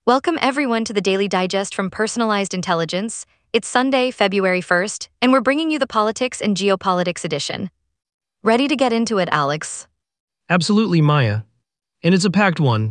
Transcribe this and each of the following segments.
Welcome everyone to the Daily Digest from Personalized Intelligence. It's Sunday, February 1st, and we're bringing you the Politics and Geopolitics edition. Ready to get into it, Alex? Absolutely, Maya. And it's a packed one.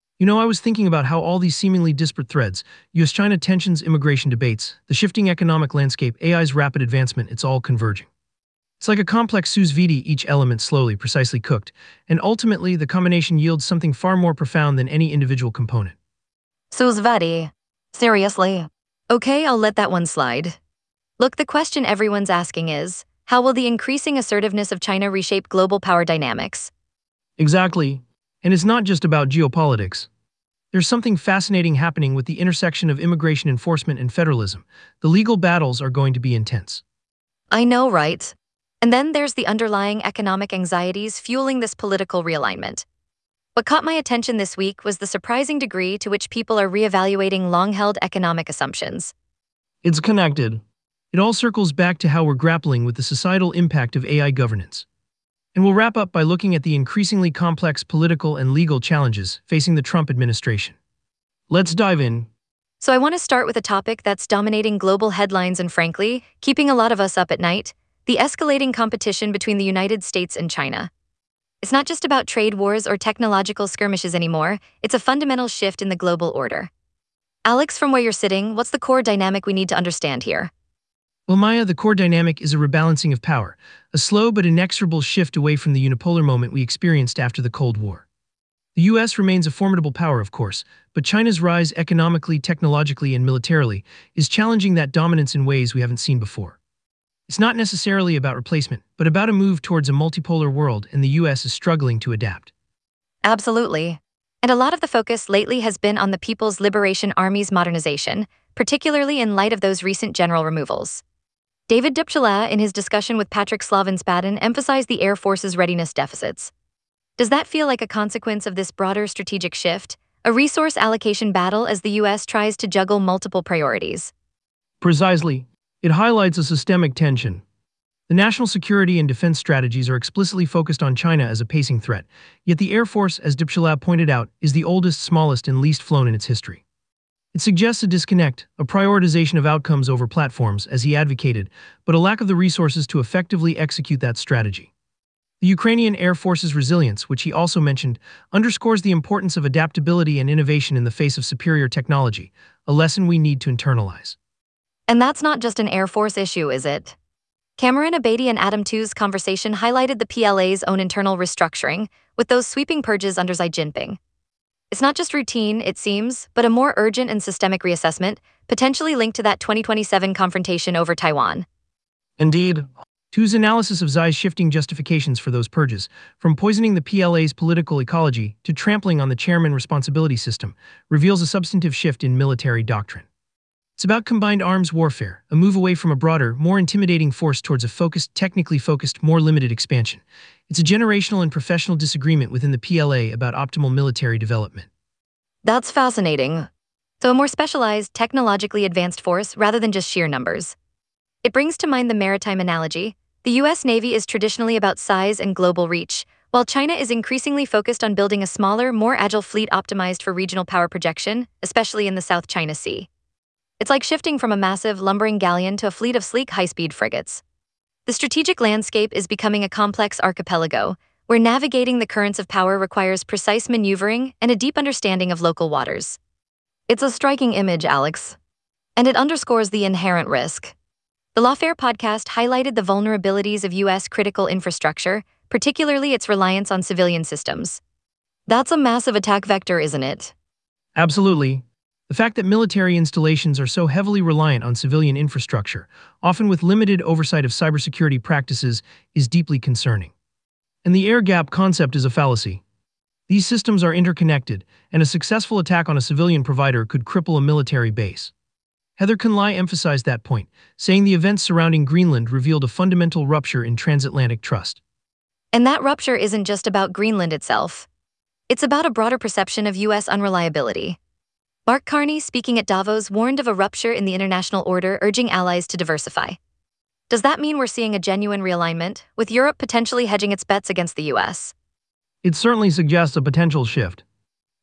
I was thinking about how all these seemingly disparate threads, US-China tensions, immigration debates, the shifting economic landscape, AI's rapid advancement, it's all converging. It's like a complex sous vide, each element slowly, precisely cooked, and ultimately the combination yields something far more profound than any individual component. Sous vide. Seriously? Okay, I'll let that one slide. Look, the question everyone's asking is, how will the increasing assertiveness of China reshape global power dynamics? Exactly. And it's not just about geopolitics. There's something fascinating happening with the intersection of immigration enforcement and federalism. The legal battles are going to be intense. I know, right? And then there's the underlying economic anxieties fueling this political realignment. What caught my attention this week was the surprising degree to which people are reevaluating long-held economic assumptions. It's connected. It all circles back to how we're grappling with the societal impact of AI governance. And we'll wrap up by looking at the increasingly complex political and legal challenges facing the Trump administration. Let's dive in. So I want to start with a topic that's dominating global headlines and, frankly, keeping a lot of us up at night: the escalating competition between the United States and China. It's not just about trade wars or technological skirmishes anymore, it's a fundamental shift in the global order. Alex, from where you're sitting, what's the core dynamic we need to understand here? Well, Maya, the core dynamic is a rebalancing of power, a slow but inexorable shift away from the unipolar moment we experienced after the Cold War. The US remains a formidable power, of course, but China's rise economically, technologically, and militarily is challenging that dominance in ways we haven't seen before. It's not necessarily about replacement, but about a move towards a multipolar world, and the US is struggling to adapt. Absolutely. And a lot of the focus lately has been on the People's Liberation Army's modernization, particularly in light of those recent general removals. David Dupchila, in his discussion with Patrick Slavin-Spadin, emphasized the Air Force's readiness deficits. Does that feel like a consequence of this broader strategic shift, a resource allocation battle as the US tries to juggle multiple priorities? Precisely. It highlights a systemic tension. The national security and defense strategies are explicitly focused on China as a pacing threat, yet the Air Force, as Dupchila pointed out, is the oldest, smallest, and least flown in its history. It suggests a disconnect, a prioritization of outcomes over platforms, as he advocated, but a lack of the resources to effectively execute that strategy. The Ukrainian Air Force's resilience, which he also mentioned, underscores the importance of adaptability and innovation in the face of superior technology, a lesson we need to internalize. And that's not just an Air Force issue, is it? Cameron Abadi and Adam Tooze's conversation highlighted the PLA's own internal restructuring, with those sweeping purges under Xi Jinping. It's not just routine, it seems, but a more urgent and systemic reassessment, potentially linked to that 2027 confrontation over Taiwan. Indeed. Tooze's analysis of Xi's shifting justifications for those purges, from poisoning the PLA's political ecology to trampling on the chairman responsibility system, reveals a substantive shift in military doctrine. It's about combined arms warfare, a move away from a broader, more intimidating force towards a focused, technically focused, more limited expansion. It's a generational and professional disagreement within the PLA about optimal military development. That's fascinating. So a more specialized, technologically advanced force rather than just sheer numbers. It brings to mind the maritime analogy. The US Navy is traditionally about size and global reach, while China is increasingly focused on building a smaller, more agile fleet optimized for regional power projection, especially in the South China Sea. It's like shifting from a massive, lumbering galleon to a fleet of sleek, high-speed frigates. The strategic landscape is becoming a complex archipelago, where navigating the currents of power requires precise maneuvering and a deep understanding of local waters. It's a striking image, Alex. And it underscores the inherent risk. The Lawfare podcast highlighted the vulnerabilities of US critical infrastructure, particularly its reliance on civilian systems. That's a massive attack vector, isn't it? Absolutely. The fact that military installations are so heavily reliant on civilian infrastructure, often with limited oversight of cybersecurity practices, is deeply concerning. And the air gap concept is a fallacy. These systems are interconnected, and a successful attack on a civilian provider could cripple a military base. Heather Conley emphasized that point, saying the events surrounding Greenland revealed a fundamental rupture in transatlantic trust. And that rupture isn't just about Greenland itself. It's about a broader perception of US unreliability. Mark Carney, speaking at Davos, warned of a rupture in the international order, urging allies to diversify. Does that mean we're seeing a genuine realignment, with Europe potentially hedging its bets against the US? It certainly suggests a potential shift.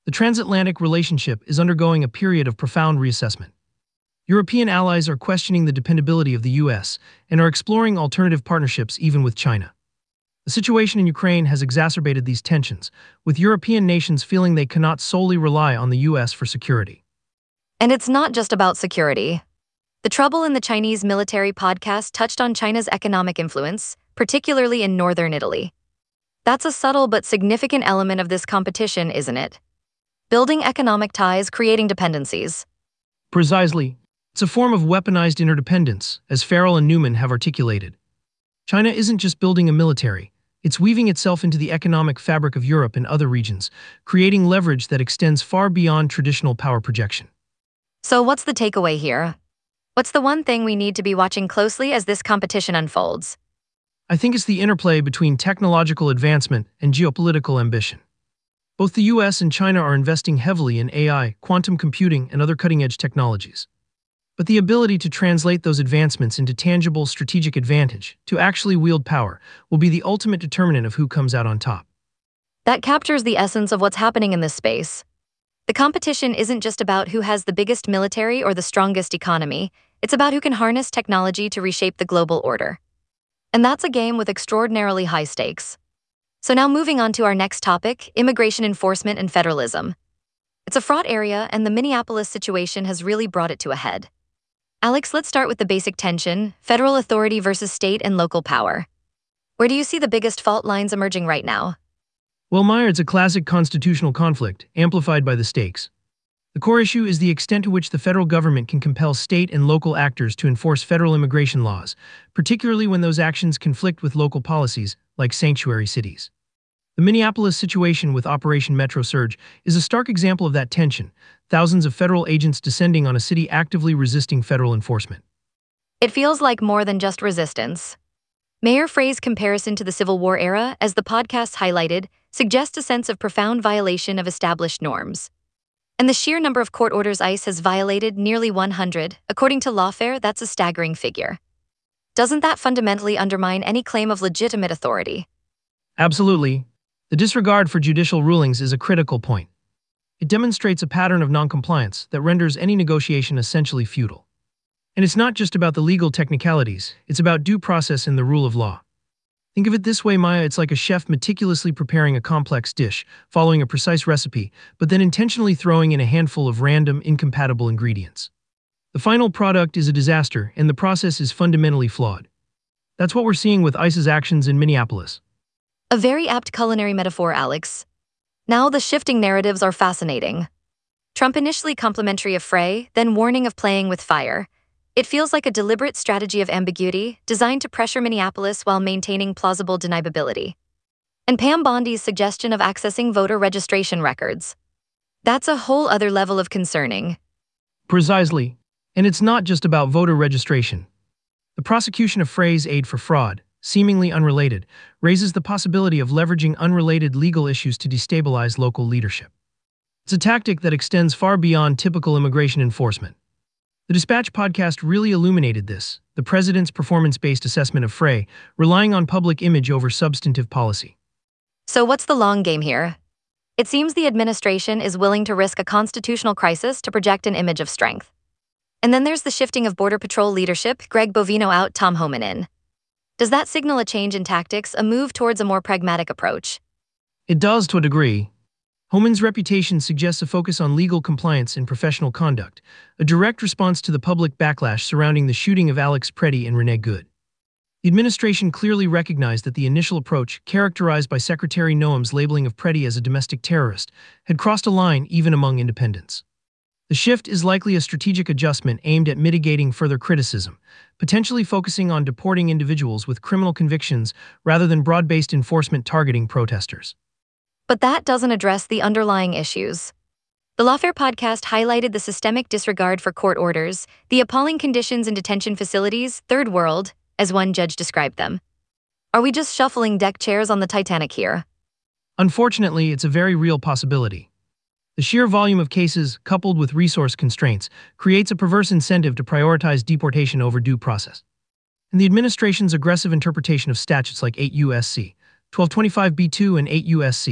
The transatlantic relationship is undergoing a period of profound reassessment. European allies are questioning the dependability of the US and are exploring alternative partnerships even with China. The situation in Ukraine has exacerbated these tensions, with European nations feeling they cannot solely rely on the US for security. And it's not just about security. The Trouble in the Chinese Military podcast touched on China's economic influence, particularly in northern Italy. That's a subtle but significant element of this competition, isn't it? Building economic ties, creating dependencies. Precisely. It's a form of weaponized interdependence, as Farrell and Newman have articulated. China isn't just building a military, it's weaving itself into the economic fabric of Europe and other regions, creating leverage that extends far beyond traditional power projection. So what's the takeaway here? What's the one thing we need to be watching closely as this competition unfolds? I think it's the interplay between technological advancement and geopolitical ambition. Both the US and China are investing heavily in AI, quantum computing, and other cutting-edge technologies. But the ability to translate those advancements into tangible strategic advantage, to actually wield power, will be the ultimate determinant of who comes out on top. That captures the essence of what's happening in this space. The competition isn't just about who has the biggest military or the strongest economy, it's about who can harness technology to reshape the global order. And that's a game with extraordinarily high stakes. So now moving on to our next topic, immigration enforcement and federalism. It's a fraught area, and the Minneapolis situation has really brought it to a head. Alex, let's start with the basic tension, federal authority versus state and local power. Where do you see the biggest fault lines emerging right now? Well, Meyer, it's a classic constitutional conflict, amplified by the stakes. The core issue is the extent to which the federal government can compel state and local actors to enforce federal immigration laws, particularly when those actions conflict with local policies, like sanctuary cities. The Minneapolis situation with Operation Metro Surge is a stark example of that tension, thousands of federal agents descending on a city actively resisting federal enforcement. It feels like more than just resistance. Mayor Frey's comparison to the Civil War era, as the podcast highlighted, suggests a sense of profound violation of established norms. And the sheer number of court orders ICE has violated, nearly 100, according to Lawfare, that's a staggering figure. Doesn't that fundamentally undermine any claim of legitimate authority? Absolutely. The disregard for judicial rulings is a critical point. It demonstrates a pattern of noncompliance that renders any negotiation essentially futile. And it's not just about the legal technicalities, it's about due process and the rule of law. Think of it this way, Maya, it's like a chef meticulously preparing a complex dish, following a precise recipe, but then intentionally throwing in a handful of random, incompatible ingredients. The final product is a disaster, and the process is fundamentally flawed. That's what we're seeing with ICE's actions in Minneapolis. A very apt culinary metaphor, Alex. Now the shifting narratives are fascinating. Trump initially complimentary of Frey, then warning of playing with fire. It feels like a deliberate strategy of ambiguity, designed to pressure Minneapolis while maintaining plausible deniability. And Pam Bondi's suggestion of accessing voter registration records. That's a whole other level of concerning. Precisely. And it's not just about voter registration. The prosecution of Frey's aid for fraud, seemingly unrelated, raises the possibility of leveraging unrelated legal issues to destabilize local leadership. It's a tactic that extends far beyond typical immigration enforcement. The Dispatch podcast really illuminated this, the president's performance-based assessment of Frey, relying on public image over substantive policy. So what's the long game here? It seems the administration is willing to risk a constitutional crisis to project an image of strength. And then there's the shifting of Border Patrol leadership, Greg Bovino out, Tom Homan in. Does that signal a change in tactics, a move towards a more pragmatic approach? It does to a degree. Homan's reputation suggests a focus on legal compliance and professional conduct, a direct response to the public backlash surrounding the shooting of Alex Preddy and Renee Good. The administration clearly recognized that the initial approach, characterized by Secretary Noem's labeling of Preddy as a domestic terrorist, had crossed a line even among independents. The shift is likely a strategic adjustment aimed at mitigating further criticism, potentially focusing on deporting individuals with criminal convictions rather than broad-based enforcement targeting protesters. But that doesn't address the underlying issues. The Lawfare podcast highlighted the systemic disregard for court orders, the appalling conditions in detention facilities, third world, as one judge described them. Are we just shuffling deck chairs on the Titanic here? Unfortunately, it's a very real possibility. The sheer volume of cases, coupled with resource constraints, creates a perverse incentive to prioritize deportation over due process. And the administration's aggressive interpretation of statutes like 8 U.S.C. 1225b2 and 8 U.S.C.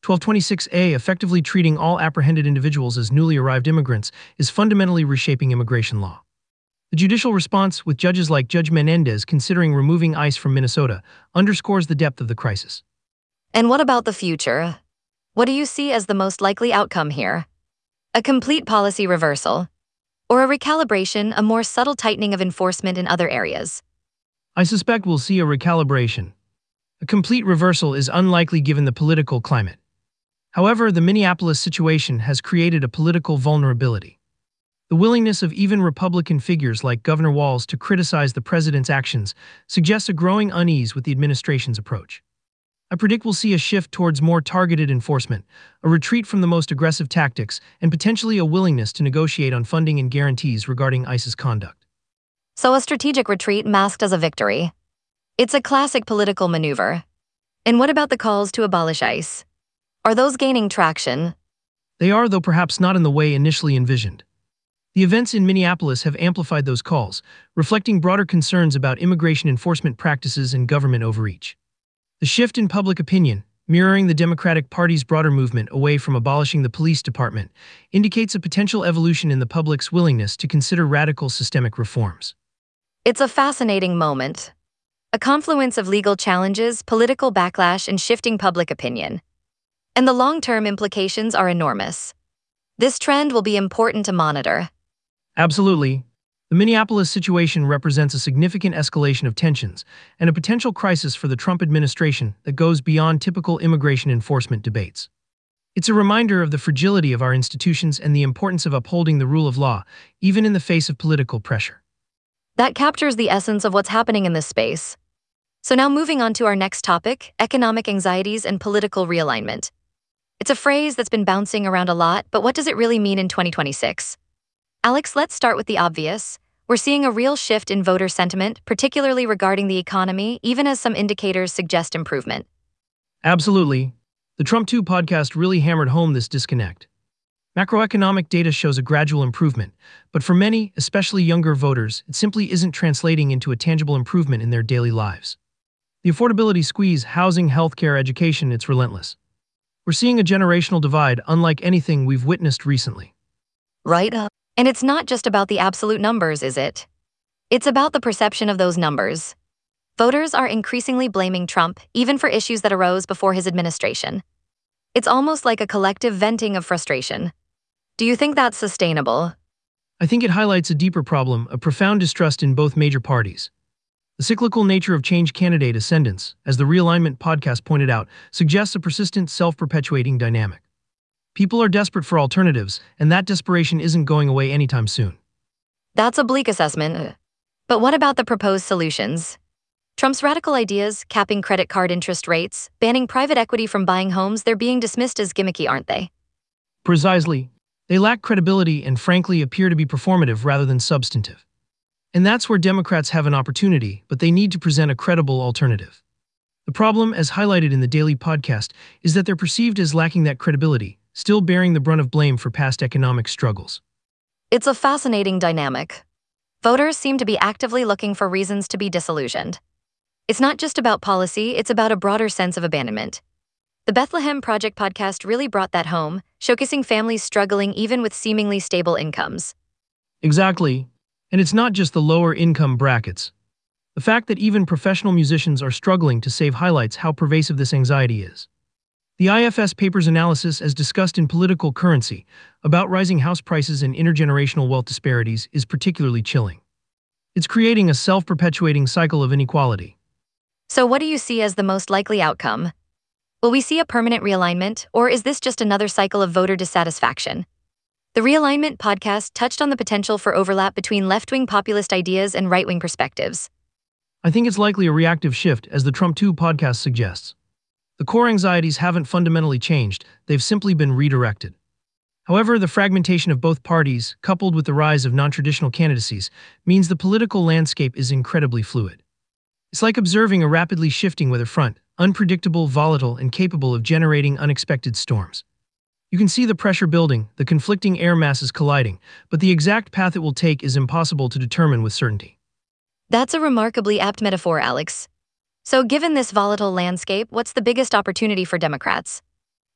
1226A, effectively treating all apprehended individuals as newly arrived immigrants, is fundamentally reshaping immigration law. The judicial response, with judges like Judge Menendez considering removing ICE from Minnesota, underscores the depth of the crisis. And what about the future? What do you see as the most likely outcome here? A complete policy reversal? Or a recalibration, a more subtle tightening of enforcement in other areas? I suspect we'll see a recalibration. A complete reversal is unlikely given the political climate. However, the Minneapolis situation has created a political vulnerability. The willingness of even Republican figures like Governor Walz to criticize the president's actions suggests a growing unease with the administration's approach. I predict we'll see a shift towards more targeted enforcement, a retreat from the most aggressive tactics, and potentially a willingness to negotiate on funding and guarantees regarding ICE's conduct. So a strategic retreat masked as a victory. It's a classic political maneuver. And what about the calls to abolish ICE? Are those gaining traction? They are, though perhaps not in the way initially envisioned. The events in Minneapolis have amplified those calls, reflecting broader concerns about immigration enforcement practices and government overreach. The shift in public opinion, mirroring the Democratic Party's broader movement away from abolishing the police department, indicates a potential evolution in the public's willingness to consider radical systemic reforms. It's a fascinating moment. A confluence of legal challenges, political backlash, and shifting public opinion. And the long-term implications are enormous. This trend will be important to monitor. Absolutely. The Minneapolis situation represents a significant escalation of tensions and a potential crisis for the Trump administration that goes beyond typical immigration enforcement debates. It's a reminder of the fragility of our institutions and the importance of upholding the rule of law, even in the face of political pressure. That captures the essence of what's happening in this space. So now moving on to our next topic, economic anxieties and political realignment. It's a phrase that's been bouncing around a lot, but what does it really mean in 2026? Alex, let's start with the obvious. We're seeing a real shift in voter sentiment, particularly regarding the economy, even as some indicators suggest improvement. Absolutely. The Trump 2 podcast really hammered home this disconnect. Macroeconomic data shows a gradual improvement, but for many, especially younger voters, it simply isn't translating into a tangible improvement in their daily lives. The affordability squeeze, housing, healthcare, education, it's relentless. We're seeing a generational divide unlike anything we've witnessed recently. Right. And it's not just about the absolute numbers, is it? It's about the perception of those numbers. Voters are increasingly blaming Trump, even for issues that arose before his administration. It's almost like a collective venting of frustration. Do you think that's sustainable? I think it highlights a deeper problem, a profound distrust in both major parties. The cyclical nature of change candidate ascendance, as the Realignment podcast pointed out, suggests a persistent, self-perpetuating dynamic. People are desperate for alternatives, and that desperation isn't going away anytime soon. That's a bleak assessment. But what about the proposed solutions? Trump's radical ideas, capping credit card interest rates, banning private equity from buying homes, they're being dismissed as gimmicky, aren't they? Precisely. They lack credibility and frankly appear to be performative rather than substantive. And that's where Democrats have an opportunity, but they need to present a credible alternative. The problem, as highlighted in the Daily podcast, is that they're perceived as lacking that credibility, still bearing the brunt of blame for past economic struggles. It's a fascinating dynamic. Voters seem to be actively looking for reasons to be disillusioned. It's not just about policy, it's about a broader sense of abandonment. The Bethlehem Project podcast really brought that home, showcasing families struggling even with seemingly stable incomes. Exactly. And it's not just the lower income brackets. The fact that even professional musicians are struggling to save highlights how pervasive this anxiety is. The IFS paper's analysis, as discussed in Political Currency, about rising house prices and intergenerational wealth disparities is particularly chilling. It's creating a self-perpetuating cycle of inequality. So what do you see as the most likely outcome? Will we see a permanent realignment, or is this just another cycle of voter dissatisfaction? The Realignment podcast touched on the potential for overlap between left-wing populist ideas and right-wing perspectives. I think it's likely a reactive shift, as the Trump 2 podcast suggests. The core anxieties haven't fundamentally changed, they've simply been redirected. However, the fragmentation of both parties, coupled with the rise of non-traditional candidacies, means the political landscape is incredibly fluid. It's like observing a rapidly shifting weather front, unpredictable, volatile, and capable of generating unexpected storms. You can see the pressure building, the conflicting air masses colliding, but the exact path it will take is impossible to determine with certainty. That's a remarkably apt metaphor, Alex. So given this volatile landscape, what's the biggest opportunity for Democrats?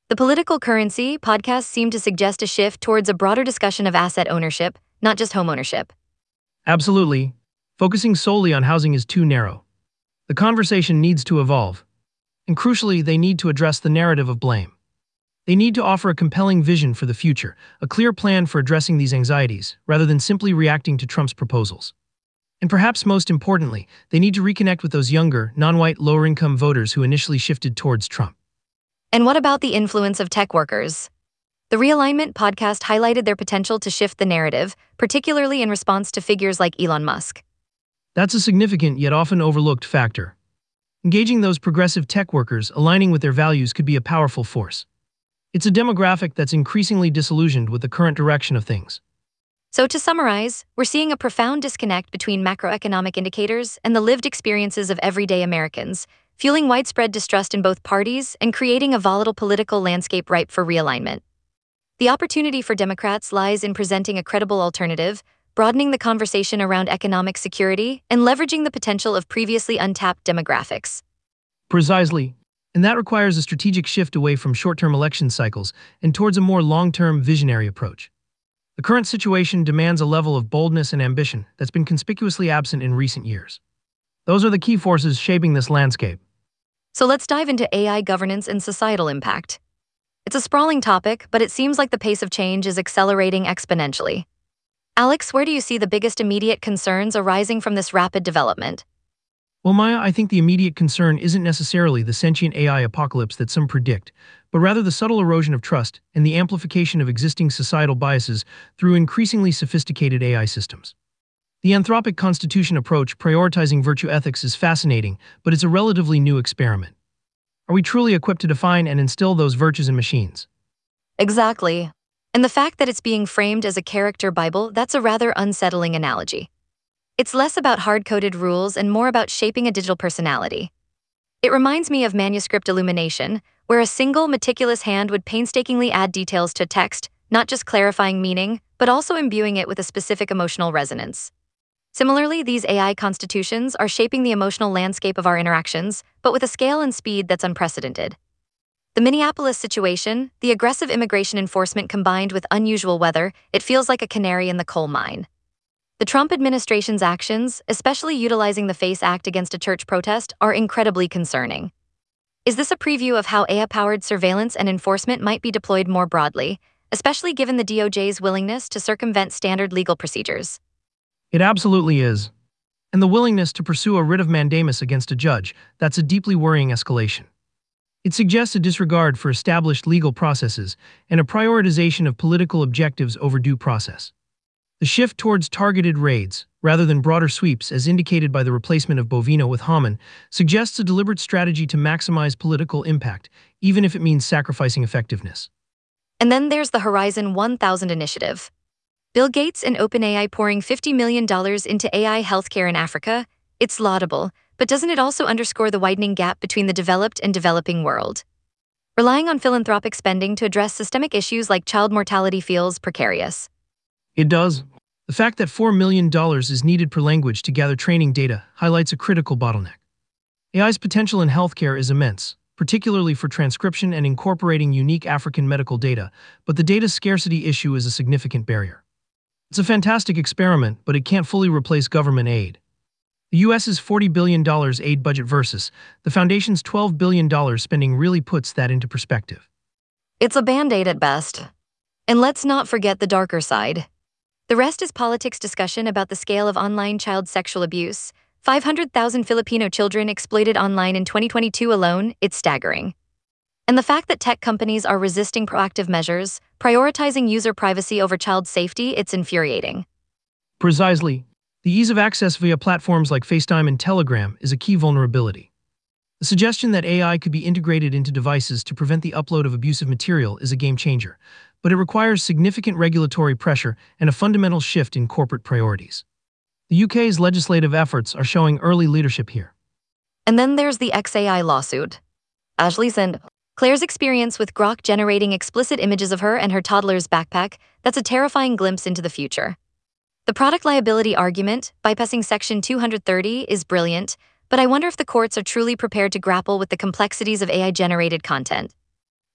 The Political Currency podcast seemed to suggest a shift towards a broader discussion of asset ownership, not just homeownership. Absolutely. Focusing solely on housing is too narrow. The conversation needs to evolve. And crucially, they need to address the narrative of blame. They need to offer a compelling vision for the future, a clear plan for addressing these anxieties, rather than simply reacting to Trump's proposals. And perhaps most importantly, they need to reconnect with those younger, non-white, lower-income voters who initially shifted towards Trump. And what about the influence of tech workers? The Realignment podcast highlighted their potential to shift the narrative, particularly in response to figures like Elon Musk. That's a significant yet often overlooked factor. Engaging those progressive tech workers aligning with their values could be a powerful force. It's a demographic that's increasingly disillusioned with the current direction of things. So to summarize, we're seeing a profound disconnect between macroeconomic indicators and the lived experiences of everyday Americans, fueling widespread distrust in both parties and creating a volatile political landscape ripe for realignment. The opportunity for Democrats lies in presenting a credible alternative, broadening the conversation around economic security, and leveraging the potential of previously untapped demographics. Precisely. And that requires a strategic shift away from short-term election cycles and towards a more long-term visionary approach. The current situation demands a level of boldness and ambition that's been conspicuously absent in recent years. Those are the key forces shaping this landscape. So let's dive into AI governance and societal impact. It's a sprawling topic, but it seems like the pace of change is accelerating exponentially. Alex, where do you see the biggest immediate concerns arising from this rapid development? Well, Maya, I think the immediate concern isn't necessarily the sentient AI apocalypse that some predict, but rather the subtle erosion of trust and the amplification of existing societal biases through increasingly sophisticated AI systems. The Anthropic Constitution approach prioritizing virtue ethics is fascinating, but it's a relatively new experiment. Are we truly equipped to define and instill those virtues in machines? Exactly. And the fact that it's being framed as a character Bible, that's a rather unsettling analogy. It's less about hard-coded rules and more about shaping a digital personality. It reminds me of manuscript illumination, where a single, meticulous hand would painstakingly add details to text, not just clarifying meaning, but also imbuing it with a specific emotional resonance. Similarly, these AI constitutions are shaping the emotional landscape of our interactions, but with a scale and speed that's unprecedented. The Minneapolis situation, the aggressive immigration enforcement combined with unusual weather, it feels like a canary in the coal mine. The Trump administration's actions, especially utilizing the FACE Act against a church protest, are incredibly concerning. Is this a preview of how AI-powered surveillance and enforcement might be deployed more broadly, especially given the DOJ's willingness to circumvent standard legal procedures? It absolutely is. And the willingness to pursue a writ of mandamus against a judge, that's a deeply worrying escalation. It suggests a disregard for established legal processes and a prioritization of political objectives over due process. The shift towards targeted raids, rather than broader sweeps as indicated by the replacement of Bovino with Haman, suggests a deliberate strategy to maximize political impact, even if it means sacrificing effectiveness. And then there's the Horizon 1000 initiative. Bill Gates and OpenAI pouring $50 million into AI healthcare in Africa. It's laudable, but doesn't it also underscore the widening gap between the developed and developing world? Relying on philanthropic spending to address systemic issues like child mortality feels precarious. It does. The fact that $4 million is needed per language to gather training data highlights a critical bottleneck. AI's potential in healthcare is immense, particularly for transcription and incorporating unique African medical data, but the data scarcity issue is a significant barrier. It's a fantastic experiment, but it can't fully replace government aid. The US's $40 billion aid budget versus the Foundation's $12 billion spending really puts that into perspective. It's a band-aid at best. And let's not forget the darker side. The rest is politics discussion about the scale of online child sexual abuse. 500,000 Filipino children exploited online in 2022 alone, it's staggering. And the fact that tech companies are resisting proactive measures, prioritizing user privacy over child safety, it's infuriating. Precisely. The ease of access via platforms like FaceTime and Telegram is a key vulnerability. The suggestion that AI could be integrated into devices to prevent the upload of abusive material is a game changer, but it requires significant regulatory pressure and a fundamental shift in corporate priorities. The UK's legislative efforts are showing early leadership here. And then there's the XAI lawsuit. Ashley and Claire's experience with Grok generating explicit images of her and her toddler's backpack, that's a terrifying glimpse into the future. The product liability argument, bypassing Section 230, is brilliant, but I wonder if the courts are truly prepared to grapple with the complexities of AI-generated content.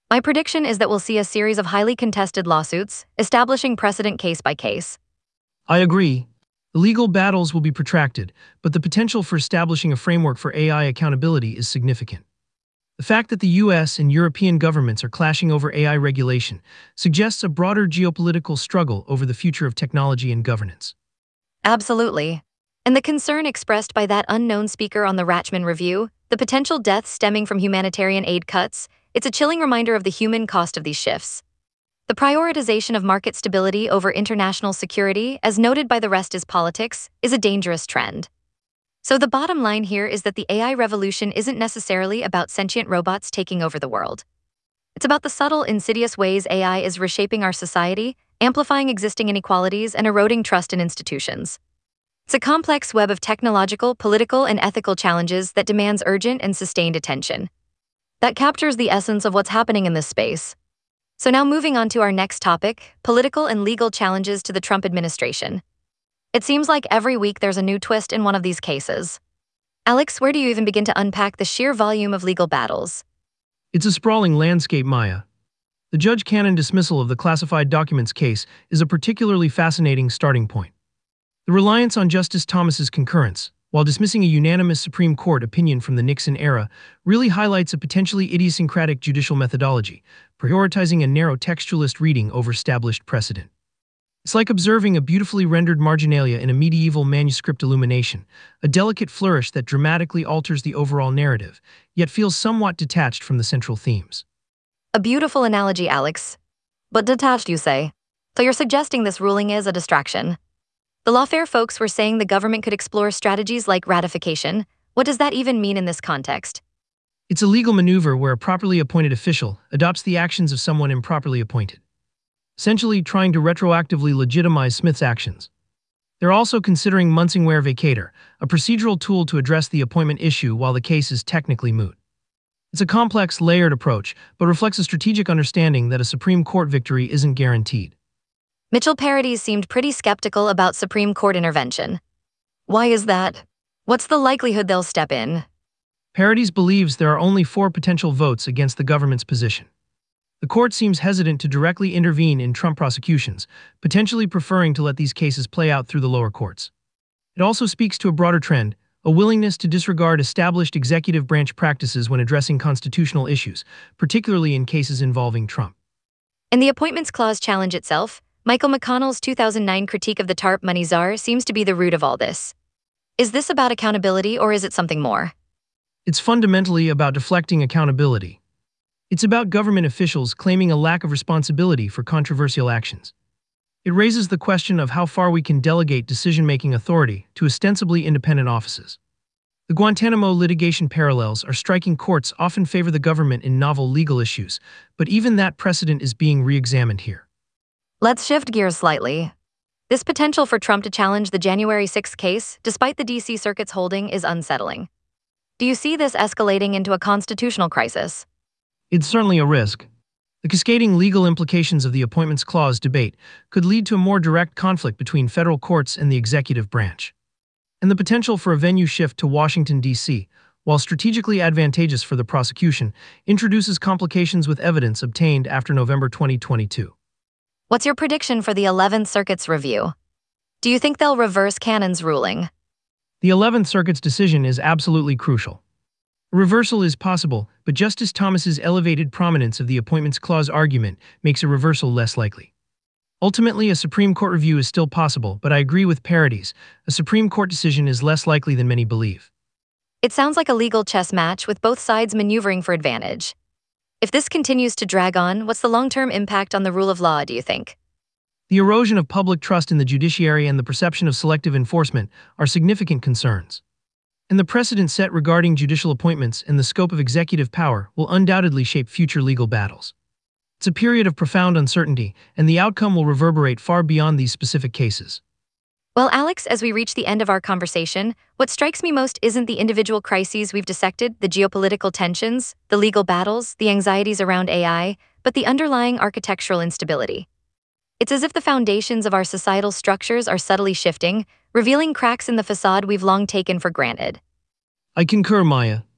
My prediction is that we'll see a series of highly contested lawsuits, establishing precedent case by case. I agree. The legal battles will be protracted, but the potential for establishing a framework for AI accountability is significant. The fact that the US and European governments are clashing over AI regulation suggests a broader geopolitical struggle over the future of technology and governance. Absolutely. And the concern expressed by that unknown speaker on the Rachman Review, the potential deaths stemming from humanitarian aid cuts, it's a chilling reminder of the human cost of these shifts. The prioritization of market stability over international security, as noted by The Rest is Politics, is a dangerous trend. So the bottom line here is that the AI revolution isn't necessarily about sentient robots taking over the world. It's about the subtle, insidious ways AI is reshaping our society, amplifying existing inequalities, and eroding trust in institutions. It's a complex web of technological, political, and ethical challenges that demands urgent and sustained attention. That captures the essence of what's happening in this space. So now moving on to our next topic, political and legal challenges to the Trump administration. It seems like every week there's a new twist in one of these cases. Alex, where do you even begin to unpack the sheer volume of legal battles? It's a sprawling landscape, Maya. The Judge Cannon dismissal of the classified documents case is a particularly fascinating starting point. The reliance on Justice Thomas's concurrence, while dismissing a unanimous Supreme Court opinion from the Nixon era, really highlights a potentially idiosyncratic judicial methodology, prioritizing a narrow textualist reading over established precedent. It's like observing a beautifully rendered marginalia in a medieval manuscript illumination, a delicate flourish that dramatically alters the overall narrative, yet feels somewhat detached from the central themes. A beautiful analogy, Alex. But detached, you say? So you're suggesting this ruling is a distraction? The lawfare folks were saying the government could explore strategies like ratification. What does that even mean in this context? It's a legal maneuver where a properly appointed official adopts the actions of someone improperly appointed, essentially trying to retroactively legitimize Smith's actions. They're also considering Munsingware vacator, a procedural tool to address the appointment issue while the case is technically moot. It's a complex, layered approach, but reflects a strategic understanding that a Supreme Court victory isn't guaranteed. Mitchell Paradis seemed pretty skeptical about Supreme Court intervention. Why is that? What's the likelihood they'll step in? Paradis believes there are only 4 potential votes against the government's position. The court seems hesitant to directly intervene in Trump prosecutions, potentially preferring to let these cases play out through the lower courts. It also speaks to a broader trend, a willingness to disregard established executive branch practices when addressing constitutional issues, particularly in cases involving Trump. In the Appointments Clause challenge itself, Michael McConnell's 2009 critique of the TARP money czar seems to be the root of all this. Is this about accountability or is it something more? It's fundamentally about deflecting accountability. It's about government officials claiming a lack of responsibility for controversial actions. It raises the question of how far we can delegate decision-making authority to ostensibly independent offices. The Guantanamo litigation parallels are striking. Courts often favor the government in novel legal issues, but even that precedent is being re-examined here. Let's shift gears slightly. This potential for Trump to challenge the January 6th case, despite the D.C. Circuit's holding, is unsettling. Do you see this escalating into a constitutional crisis? It's certainly a risk. The cascading legal implications of the Appointments Clause debate could lead to a more direct conflict between federal courts and the executive branch. And the potential for a venue shift to Washington, D.C., while strategically advantageous for the prosecution, introduces complications with evidence obtained after November 2022. What's your prediction for the 11th Circuit's review? Do you think they'll reverse Cannon's ruling? The 11th Circuit's decision is absolutely crucial. A reversal is possible, but Justice Thomas's elevated prominence of the Appointments Clause argument makes a reversal less likely. Ultimately, a Supreme Court review is still possible, but I agree with Paradis. A Supreme Court decision is less likely than many believe. It sounds like a legal chess match with both sides maneuvering for advantage. If this continues to drag on, what's the long-term impact on the rule of law, do you think? The erosion of public trust in the judiciary and the perception of selective enforcement are significant concerns. And the precedent set regarding judicial appointments and the scope of executive power will undoubtedly shape future legal battles. It's a period of profound uncertainty, and the outcome will reverberate far beyond these specific cases. Well, Alex, as we reach the end of our conversation, what strikes me most isn't the individual crises we've dissected, the geopolitical tensions, the legal battles, the anxieties around AI, but the underlying architectural instability. It's as if the foundations of our societal structures are subtly shifting, revealing cracks in the facade we've long taken for granted. I concur, Maya.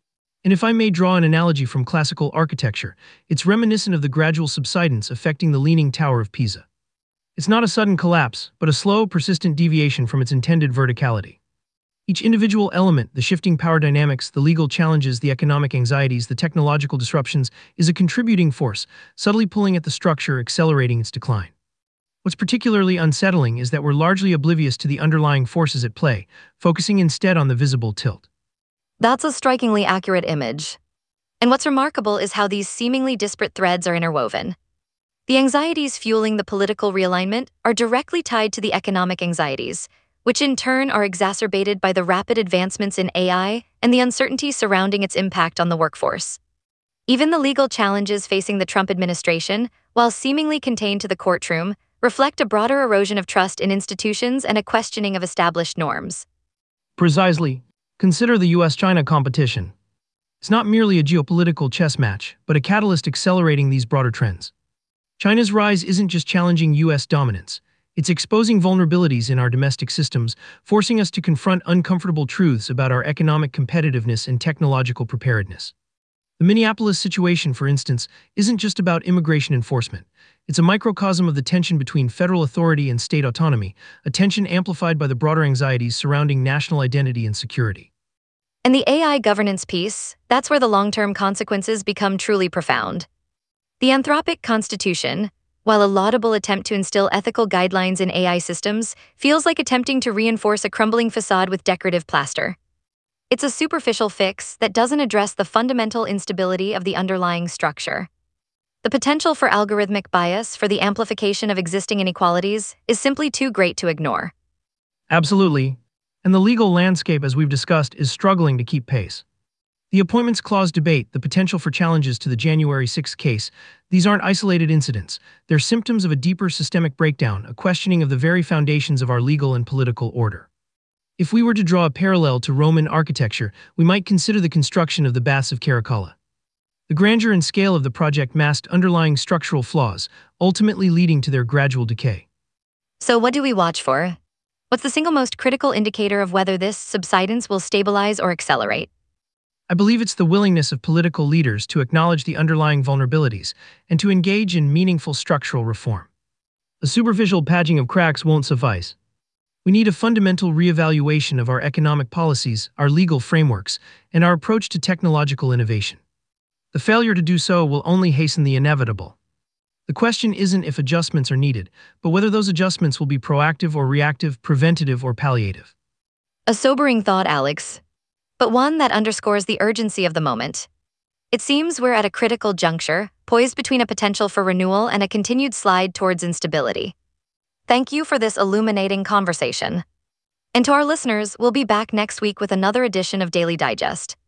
And if I may draw an analogy from classical architecture, it's reminiscent of the gradual subsidence affecting the Leaning Tower of Pisa. It's not a sudden collapse, but a slow, persistent deviation from its intended verticality. Each individual element, the shifting power dynamics, the legal challenges, the economic anxieties, the technological disruptions, is a contributing force, subtly pulling at the structure, accelerating its decline. What's particularly unsettling is that we're largely oblivious to the underlying forces at play, focusing instead on the visible tilt. That's a strikingly accurate image. And what's remarkable is how these seemingly disparate threads are interwoven. The anxieties fueling the political realignment are directly tied to the economic anxieties, which in turn are exacerbated by the rapid advancements in AI and the uncertainty surrounding its impact on the workforce. Even the legal challenges facing the Trump administration, while seemingly contained to the courtroom, reflect a broader erosion of trust in institutions and a questioning of established norms. Precisely. Consider the US-China competition. It's not merely a geopolitical chess match, but a catalyst accelerating these broader trends. China's rise isn't just challenging US dominance. It's exposing vulnerabilities in our domestic systems, forcing us to confront uncomfortable truths about our economic competitiveness and technological preparedness. The Minneapolis situation, for instance, isn't just about immigration enforcement. It's a microcosm of the tension between federal authority and state autonomy, a tension amplified by the broader anxieties surrounding national identity and security. And the AI governance piece, that's where the long-term consequences become truly profound. The Anthropic Constitution, while a laudable attempt to instill ethical guidelines in AI systems, feels like attempting to reinforce a crumbling facade with decorative plaster. It's a superficial fix that doesn't address the fundamental instability of the underlying structure. The potential for algorithmic bias for the amplification of existing inequalities is simply too great to ignore. Absolutely. And the legal landscape, as we've discussed, is struggling to keep pace. The Appointments Clause debate, the potential for challenges to the January 6 case, these aren't isolated incidents. They're symptoms of a deeper systemic breakdown, a questioning of the very foundations of our legal and political order. If we were to draw a parallel to Roman architecture, we might consider the construction of the Baths of Caracalla. The grandeur and scale of the project masked underlying structural flaws, ultimately leading to their gradual decay. So what do we watch for? What's the single most critical indicator of whether this subsidence will stabilize or accelerate? I believe it's the willingness of political leaders to acknowledge the underlying vulnerabilities and to engage in meaningful structural reform. A superficial patching of cracks won't suffice. We need a fundamental reevaluation of our economic policies, our legal frameworks, and our approach to technological innovation. The failure to do so will only hasten the inevitable. The question isn't if adjustments are needed, but whether those adjustments will be proactive or reactive, preventative or palliative. A sobering thought, Alex, but one that underscores the urgency of the moment. It seems we're at a critical juncture, poised between a potential for renewal and a continued slide towards instability. Thank you for this illuminating conversation. And to our listeners, we'll be back next week with another edition of Daily Digest.